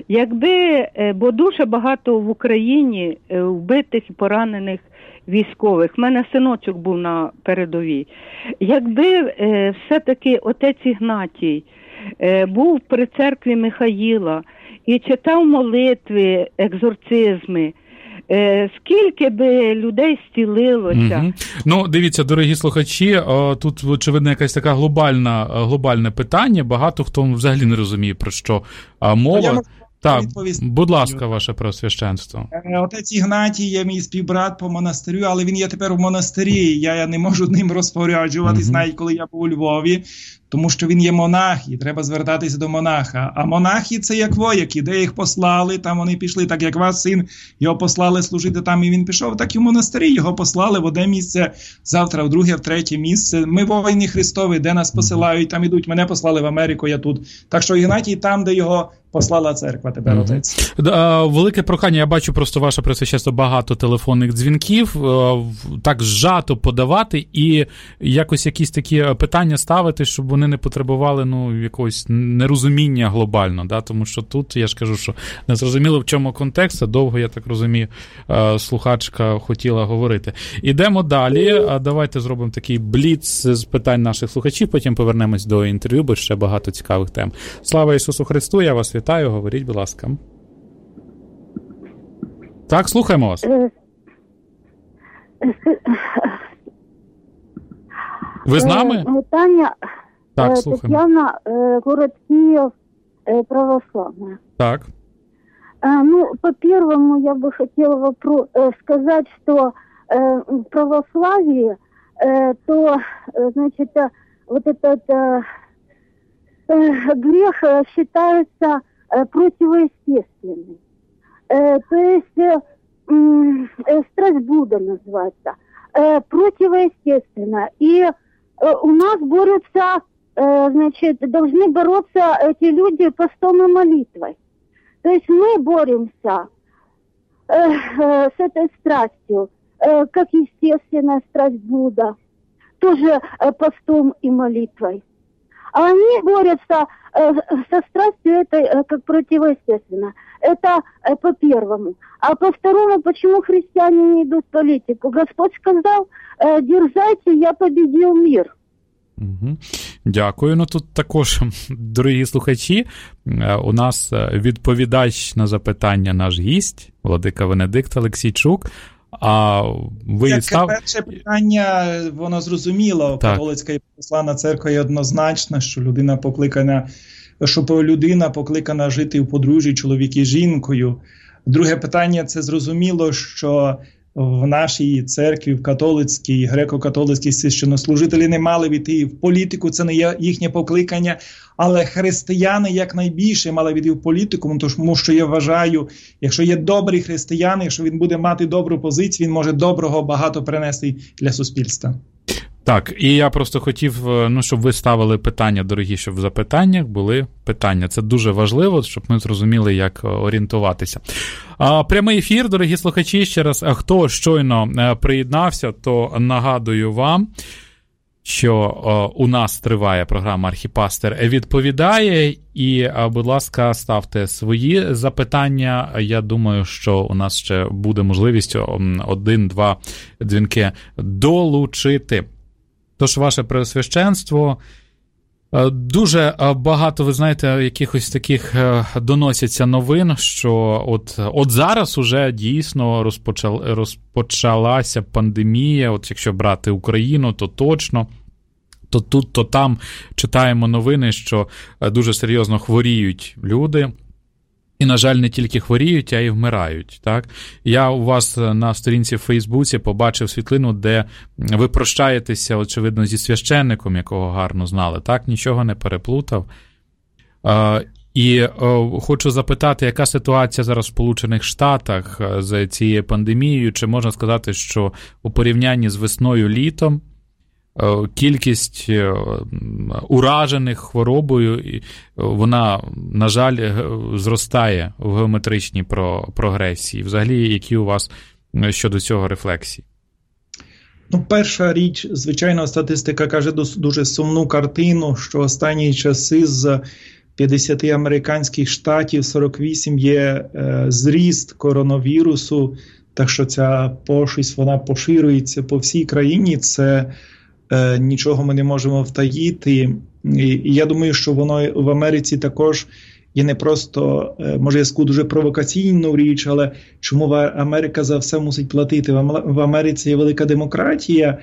якби, бо дуже багато в Україні вбитих і поранених військових, в мене синочок був на передовій, якби все-таки отець Ігнатій був при церкві Михаїла і читав молитви, екзорцизми, скільки би людей зцілилося? Угу. Ну, дивіться, дорогі слухачі, тут, очевидно, якась така глобальна, глобальне питання. Багато хто взагалі не розуміє, про що мова. Так, будь ласка, ваше преосвященство. Отець Ігнатій є мій співбрат по монастирю, але він є тепер у монастирі. Я не можу ним розпоряджуватись, uh-huh. навіть коли я був у Львові, тому що він є монах, і треба звертатися до монаха. А монахи – це як вояки, де їх послали, там вони пішли. Так як ваш син, його послали служити там, і він пішов, так і в монастирі його послали в одне місце, завтра в друге, в третє місце. Ми воїни Христові, де нас посилають, там ідуть. Мене послали в Америку, я тут. Так що Ігнатій там, де його послала церква тепер, mm-hmm. отець. Велике прохання, я бачу просто ваше пресвященство багато телефонних дзвінків, так зжато подавати і якось якісь такі питання ставити, щоб вони не потребували, ну, якогось нерозуміння глобально, да? Тому що тут, я ж кажу, що не зрозуміло, в чому контекст, а довго, я так розумію, слухачка хотіла говорити. Ідемо далі, давайте зробимо такий бліц з питань наших слухачів, потім повернемось до інтерв'ю, бо ще багато цікавих тем. Слава Ісусу Христу, я вас вітаю, говоріть, будь ласка. Так, слухаємо вас. Ви з нами? Таня, так, слухаємо. Татьяна, город Киев, православная. Так. Ну, по-первому, я бы хотела вопрос, сказать, что в православии, то, значит, вот этот грех считается противоестественным. То есть страсть Будда называется. Противоестественно. И у нас борются, значит, должны бороться эти люди постом и молитвой. То есть мы боремся с этой страстью, как естественная страсть Будда, тоже постом и молитвой. А они борются э, со страстью этой э, как противоестественно. Это э, по-первому. А по-второму, почему христиане не идут в политику? Господь сказал, э, дерзайте, я победил мир. Угу. Дякую. Ну тут також, дорогі слухачі, у нас відповідач на запитання наш гість, владика Венедикт Олексійчук. А ви Як став... перше питання, воно зрозуміло. Так. Католицька і православна церква є однозначна, що людина покликана, що людина покликана жити в подружжі чоловік і жінкою. Друге питання, це зрозуміло, що в нашій церкві, в католицькій, греко-католицькій священнослужителі не мали війти в політику, це не є їхнє покликання, але християни якнайбільше мали війти в політику, тому що я вважаю, якщо є добрий християн, якщо він буде мати добру позицію, він може доброго багато принести для суспільства. Так, і я просто хотів, ну, щоб ви ставили питання, дорогі, щоб в запитаннях були питання. Це дуже важливо, щоб ми зрозуміли, як орієнтуватися. А, прямий ефір, дорогі слухачі, ще раз, хто щойно приєднався, то нагадую вам, що о, у нас триває програма «Архіпастер відповідає». І, будь ласка, ставте свої запитання. Я думаю, що у нас ще буде можливість один-два дзвінки долучити. Тож, ваше Преосвященство, дуже багато, ви знаєте, якихось таких доносяться новин, що от, от зараз уже дійсно розпочал, розпочалася пандемія, от якщо брати Україну, то точно, то тут, то там читаємо новини, що дуже серйозно хворіють люди. І, на жаль, не тільки хворіють, а й вмирають. Так? Я у вас на сторінці в Фейсбуці побачив світлину, де ви прощаєтеся, очевидно, зі священником, якого гарно знали. Так, нічого не переплутав. І хочу запитати, яка ситуація зараз в Сполучених Штатах з цією пандемією? Чи можна сказати, що у порівнянні з весною-літом кількість уражених хворобою, вона, на жаль, зростає в геометричній прогресії. Взагалі, які у вас щодо цього рефлексії? Ну, перша річ, звичайно, статистика каже дуже сумну картину, що останні часи з п'ятдесят американських штатів сорок вісім є е, зріст коронавірусу, так що ця пошесть, вона поширюється по всій країні, це е, нічого ми не можемо втаїти. І, і я думаю, що воно в Америці також є не просто, е, може я скажу дуже провокаційну річ, але чому Америка за все мусить платити? В Америці є велика демократія,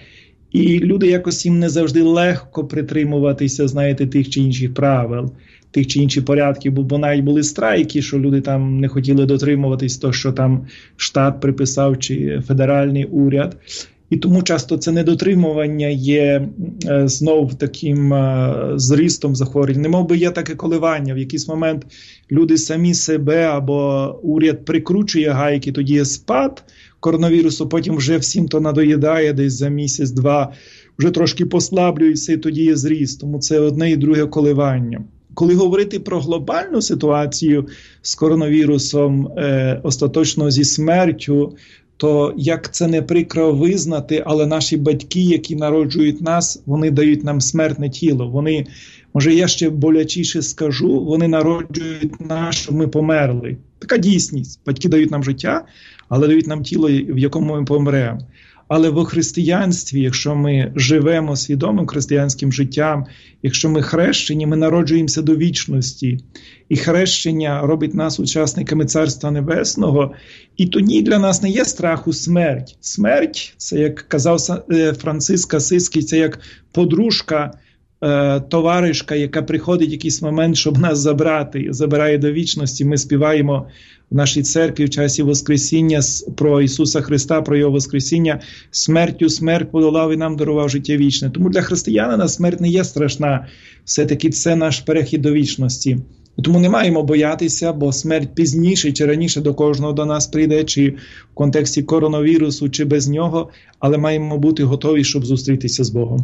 і люди якось їм не завжди легко притримуватися, знаєте, тих чи інших правил, тих чи інших порядків, бо навіть були страйки, що люди там не хотіли дотримуватись того, що там штат приписав, чи федеральний уряд. І тому часто це недотримування є е, знов таким е, зрістом захворювань. Немов би є таке коливання. В якийсь момент люди самі себе або уряд прикручує гайки, тоді є спад коронавірусу, потім вже всім то надоїдає десь за місяць-два, вже трошки послаблюється і тоді є зріст. Тому це одне і друге коливання. Коли говорити про глобальну ситуацію з коронавірусом, е, остаточно зі смертю, то як це не прикро визнати, але наші батьки, які народжують нас, вони дають нам смертне тіло. Вони, може я ще болячіше скажу, вони народжують нас, щоб ми померли. Така дійсність. Батьки дають нам життя, але дають нам тіло, в якому ми помремо. Але в християнстві, якщо ми живемо свідомим християнським життям, якщо ми хрещені, ми народжуємося до вічності. І хрещення робить нас учасниками Царства Небесного. І тоді для нас не є страху смерть. Смерть, це, як казав Франциск Асизький, це як подружка, товаришка, яка приходить в якийсь момент, щоб нас забрати, забирає до вічності. Ми співаємо в нашій церкві в часі Воскресіння про Ісуса Христа, про Його Воскресіння. Смертю смерть подолав і нам дарував життя вічне. Тому для християнина смерть не є страшна. Все-таки це наш перехід до вічності. Тому не маємо боятися, бо смерть пізніше чи раніше до кожного до нас прийде, чи в контексті коронавірусу, чи без нього, але маємо бути готові, щоб зустрітися з Богом.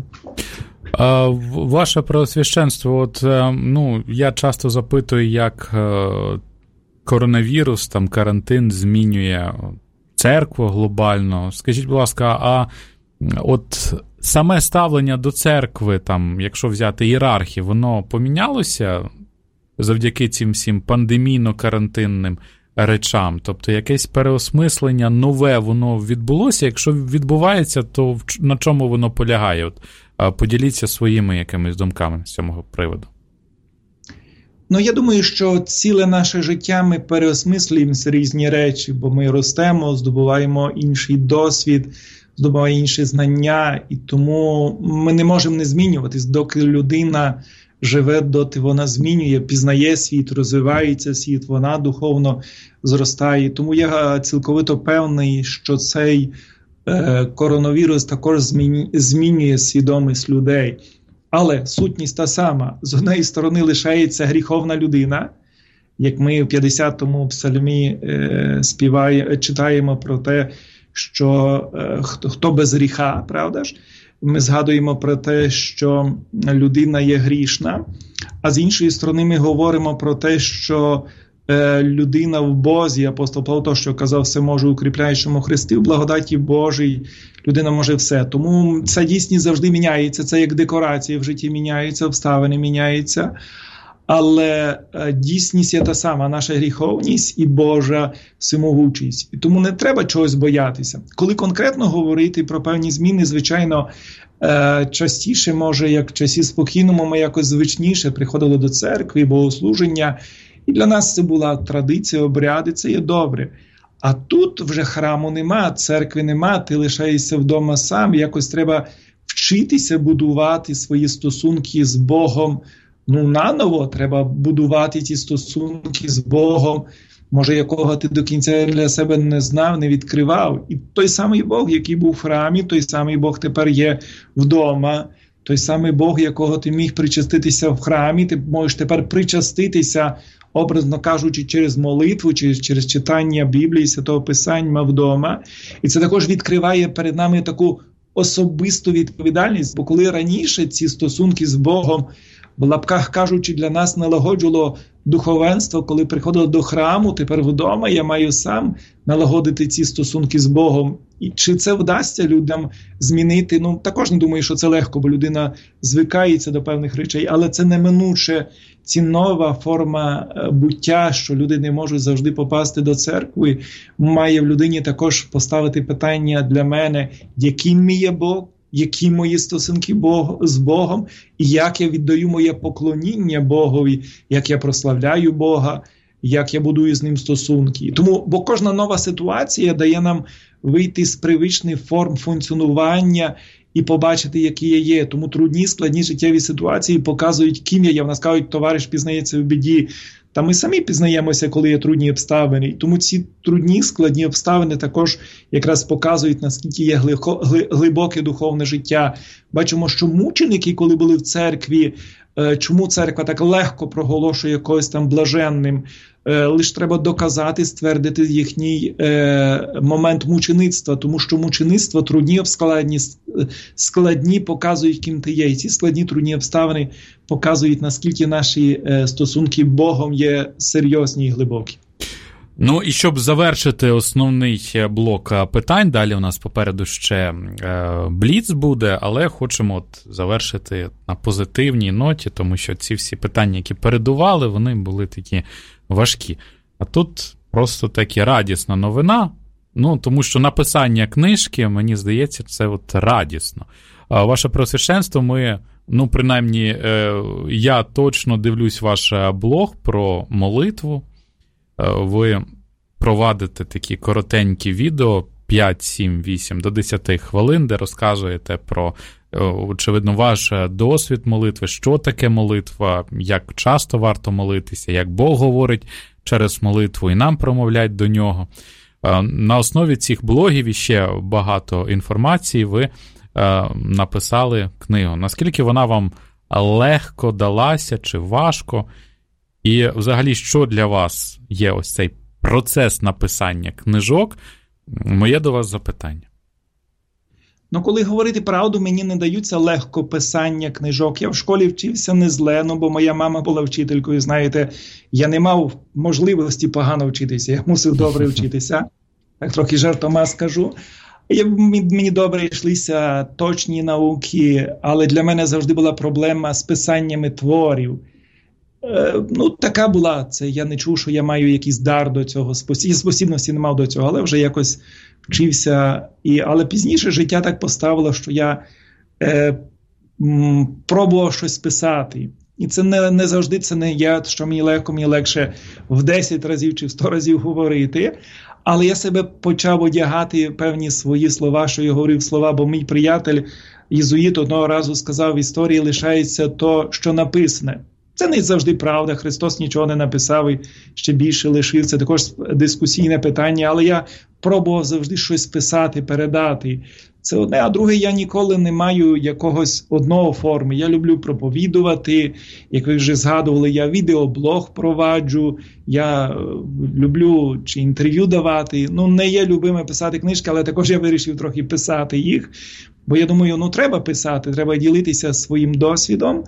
Ваше Преосвященство, от, ну, я часто запитую, як коронавірус, там, карантин змінює церкву глобально. Скажіть, будь ласка, а от саме ставлення до церкви, там, якщо взяти ієрархію, воно помінялося завдяки цим всім пандемійно-карантинним речам? Тобто якесь переосмислення нове воно відбулося? Якщо відбувається, то на чому воно полягає? От, поділіться своїми якимись думками з цього приводу. Ну, я думаю, що ціле наше життя ми переосмислюємо різні речі, бо ми ростемо, здобуваємо інший досвід, здобуваємо інші знання, і тому ми не можемо не змінюватись. Доки людина живе, доти вона змінює, пізнає світ, розвивається світ, вона духовно зростає. Тому я цілковито певний, що цей е, коронавірус також змінює, змінює свідомість людей. Але сутність та сама. З однієї сторони лишається гріховна людина, як ми в п'ятдесятому псалмі е, співає, читаємо про те, що е, хто, хто без гріха, правда ж? Ми згадуємо про те, що людина є грішна, а з іншої сторони ми говоримо про те, що е, людина в Бозі, апостол Павло, то, що казав, все може укріпляючому Христі, в благодаті Божій людина може все. Тому ця дійсність завжди міняється, це як декорації в житті міняються, обставини міняються. Але е, дійсність є та сама, наша гріховність і Божа всемогучість. І тому не треба чогось боятися. Коли конкретно говорити про певні зміни, звичайно, е, частіше, може, як в часі спокійному, ми якось звичніше приходили до церкви, богослуження. І для нас це була традиція, обряди, це є добре. А тут вже храму нема, церкви нема, ти лишаєшся вдома сам, якось треба вчитися будувати свої стосунки з Богом. Ну, наново треба будувати ті стосунки з Богом, може, якого ти до кінця для себе не знав, не відкривав. І той самий Бог, який був в храмі, той самий Бог тепер є вдома, той самий Бог, якого ти міг причаститися в храмі, ти можеш тепер причаститися, образно кажучи, через молитву, через, через читання Біблії, Святого Писання вдома. І це також відкриває перед нами таку особисту відповідальність, бо коли раніше ці стосунки з Богом, в лапках кажучи, для нас налагоджувало духовенство, коли приходило до храму, тепер вдома я маю сам налагодити ці стосунки з Богом. І чи це вдасться людям змінити? Ну, також не думаю, що це легко, бо людина звикається до певних речей, але це неминуче ці нова форма буття, що люди не можуть завжди попасти до церкви, має в людині також поставити питання для мене, яким мій є Бог, які мої стосунки Бог, з Богом, і як я віддаю моє поклоніння Богові, як я прославляю Бога, як я будую з ним стосунки. Тому, бо кожна нова ситуація дає нам вийти з привичних форм функціонування і побачити, які я є. Тому трудні, складні життєві ситуації показують, ким я є. В нас кажуть, товариш пізнається в біді. Та ми самі пізнаємося, коли є трудні обставини. Тому ці трудні, складні обставини також якраз показують, наскільки є глибоке духовне життя. Бачимо, що мученики, коли були в церкві, чому церква так легко проголошує якогось там блаженним, лише треба доказати, ствердити їхній е, момент мучеництва, тому що мучеництво, трудні обскладні, складні показують, ким ти є. І ці складні, трудні обставини показують, наскільки наші е, стосунки з Богом є серйозні і глибокі. Ну і щоб завершити основний блок питань, далі у нас попереду ще е, бліц буде, але хочемо от завершити на позитивній ноті, тому що ці всі питання, які передували, вони були такі важкі. А тут просто таки радісна новина, ну, тому що написання книжки, мені здається, це от радісно. А ваше Преосвященство, ми, ну, принаймні, е, я точно дивлюсь ваш блог про молитву. Ви провадите такі коротенькі відео, п'ять, сім, вісім до десять хвилин, де розказуєте про, очевидно, ваш досвід молитви, що таке молитва, як часто варто молитися, як Бог говорить через молитву і нам промовлять до нього. На основі цих блогів і ще багато інформації ви написали книгу. Наскільки вона вам легко далася чи важко? І взагалі, що для вас є ось цей процес написання книжок? Моє до вас запитання. Ну, коли говорити правду, мені не даються легко писання книжок. Я в школі вчився не зле, ну, бо моя мама була вчителькою, знаєте, я не мав можливості погано вчитися, я мусив добре вчитися. Так трохи жартома скажу. Я, мені добре йшлися точні науки, але для мене завжди була проблема з писаннями творів. Ну, така була це. Я не чув, що я маю якийсь дар до цього. Я спосібності не мав до цього, але вже якось вчився. І, але пізніше життя так поставило, що я е, м, пробував щось писати. І це не, не завжди це не я, що мені легко, мені легше в десять разів чи в сто разів говорити. Але я себе почав одягати певні свої слова, що я говорив слова, бо мій приятель, єзуїт, одного разу сказав, в історії лишається то, що написане. Це не завжди правда, Христос нічого не написав і ще більше лишив. Це також дискусійне питання, але я пробував завжди щось писати, передати. Це одне, а друге, я ніколи не маю якогось одного форми. Я люблю проповідувати, як ви вже згадували, я відеоблог проваджу, я люблю чи інтерв'ю давати. Ну, не є любиме писати книжки, але також я вирішив трохи писати їх. Бо я думаю, ну треба писати, треба ділитися своїм досвідом.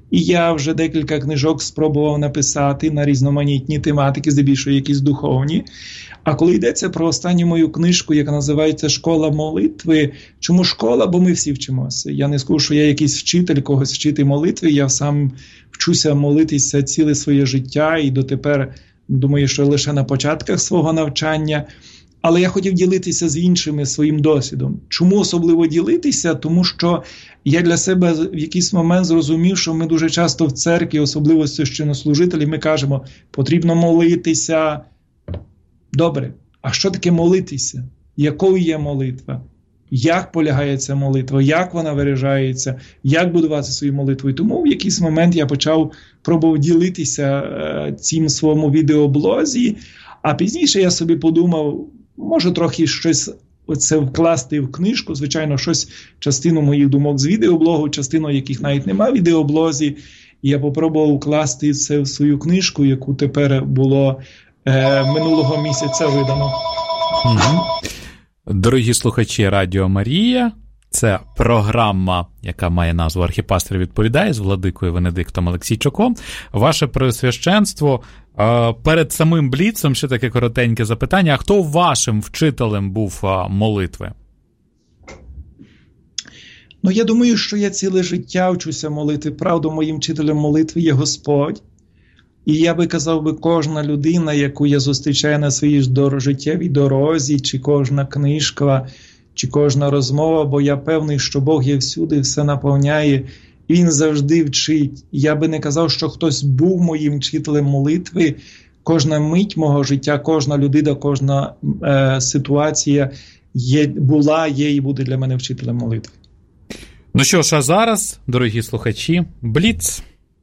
І я вже декілька книжок спробував написати на різноманітні тематики, здебільшого якісь духовні. А коли йдеться про останню мою книжку, яка називається «Школа молитви», чому школа? Бо ми всі вчимося. Я не скажу, що я якийсь вчитель, когось вчити молитви, я сам вчуся молитися ціле своє життя і дотепер думаю, що лише на початках свого навчання. Але я хотів ділитися з іншими своїм досвідом. Чому особливо ділитися? Тому що я для себе в якийсь момент зрозумів, що ми дуже часто в церкві, особливо священнослужителі, ми кажемо, потрібно молитися. Добре, а що таке молитися? Якою є молитва? Як полягає ця молитва? Як вона виражається? Як будувати свою молитву? І тому в якийсь момент я почав пробувати ділитися е, цим своєму відеоблозі, а пізніше я собі подумав, може трохи щось оце вкласти в книжку, звичайно, щось, частину моїх думок з відеоблогу, частину яких навіть немає в відеоблозі, і я попробував вкласти це в свою книжку, яку тепер було е, минулого місяця видано. Угу. Дорогі слухачі Радіо Марія, це програма, яка має назву «Архіпастер відповідає» з владикою Венедиктом Олексійчуком. Ваше Преосвященство, перед самим бліцом ще таке коротеньке запитання. А хто вашим вчителем був молитви? Ну, я думаю, що я ціле життя вчуся молитви. Правда, моїм вчителем молитви є Господь. І я би казав, би, кожна людина, яку я зустрічаю на своїй життєвій дорозі, чи кожна книжка, чи кожна розмова, бо я певний, що Бог є всюди, все наповняє, і Він завжди вчить. Я би не казав, що хтось був моїм вчителем молитви. Кожна мить мого життя, кожна людина, кожна е, ситуація є, була, є і буде для мене вчителем молитви. Ну що ж, а зараз, дорогі слухачі, бліц.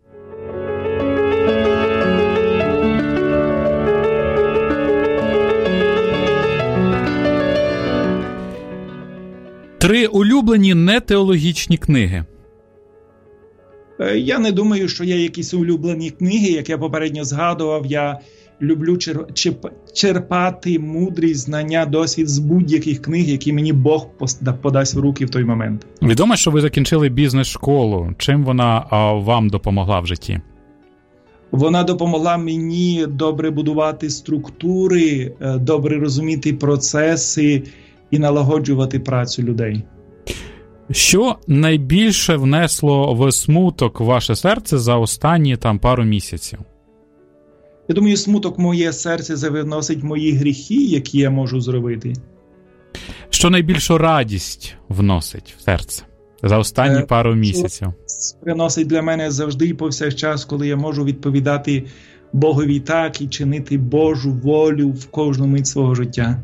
Три улюблені нетеологічні книги. Я не думаю, що є якісь улюблені книги, як я попередньо згадував. Я люблю черпати мудрість, знання, досвід з будь-яких книг, які мені Бог подасть в руки в той момент. Відомо, що ви закінчили бізнес-школу. Чим вона а, вам допомогла в житті? Вона допомогла мені добре будувати структури, добре розуміти процеси і налагоджувати працю людей. Що найбільше внесло в смуток в ваше серце за останні там пару місяців? Я думаю, смуток в моє серце завиносить мої гріхи, які я можу зробити. Що найбільшу радість вносить в серце за останні е, пару місяців? Приносить для мене завжди і повсякчас, коли я можу відповідати Богові так і чинити Божу волю в кожну мить свого життя.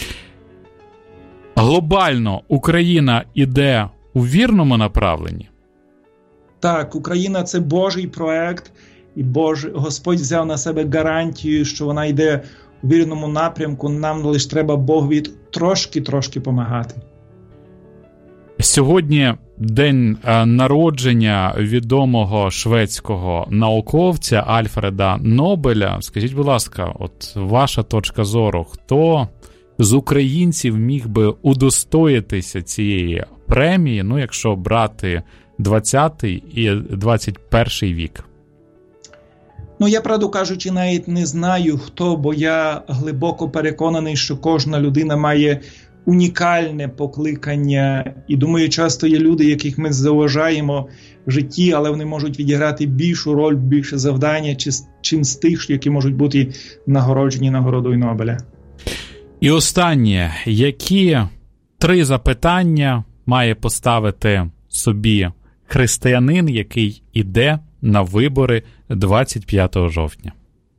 Глобально Україна іде у вірному направленні? Так, Україна – це Божий проект, і Бож... Господь взяв на себе гарантію, що вона йде у вірному напрямку, нам лише треба Богові трошки-трошки помагати. Сьогодні день народження відомого шведського науковця Альфреда Нобеля. Скажіть, будь ласка, от ваша точка зору, хто з українців міг би удостоїтися цієї премії, ну, якщо брати двадцятий і двадцять перший вік? Ну, я, правду кажучи, навіть не знаю, хто, бо я глибоко переконаний, що кожна людина має унікальне покликання. І, думаю, часто є люди, яких ми зауважаємо в житті, але вони можуть відіграти більшу роль, більше завдання, чим з тих, які можуть бути нагороджені нагородою Нобеля. І останнє, які три запитання має поставити собі християнин, який іде на вибори двадцять п'ятого жовтня?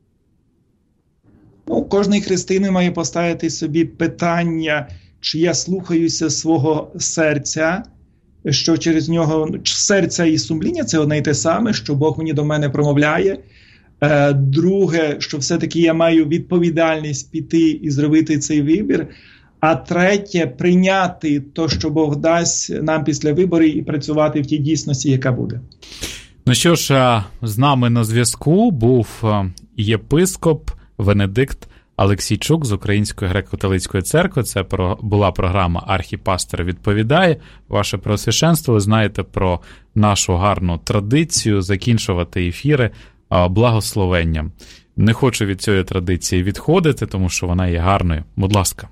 Ну, кожний християнин має поставити собі питання, чи я слухаюся свого серця, що через нього серця і сумління – це одне й те саме, що Бог мені до мене промовляє. Друге, що все-таки я маю відповідальність піти і зробити цей вибір. А третє, прийняти те, що Бог дасть нам після виборів і працювати в тій дійсності, яка буде. Ну що ж, з нами на зв'язку був єпископ Венедикт Алексійчук з Української греко-католицької церкви. Це була програма «Архіпастер відповідає». Ваше Преосвященство, ви знаєте про нашу гарну традицію закінчувати ефіри благословенням. Не хочу від цієї традиції відходити, тому що вона є гарною. Будь ласка.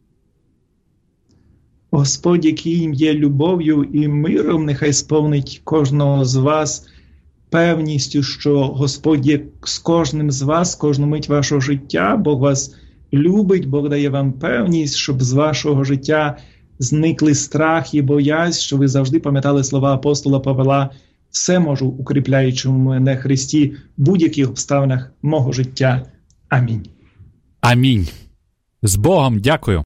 Господь, який є любов'ю і миром, нехай сповнить кожного з вас певністю, що Господь є з кожним з вас, кожну мить вашого життя. Бог вас любить, Бог дає вам певність, щоб з вашого життя зникли страх і боязнь, що ви завжди пам'ятали слова апостола Павла: «Все можу, укріпляючому мене Христі, в будь-яких обставинах мого життя». Амінь. Амінь. З Богом, дякую.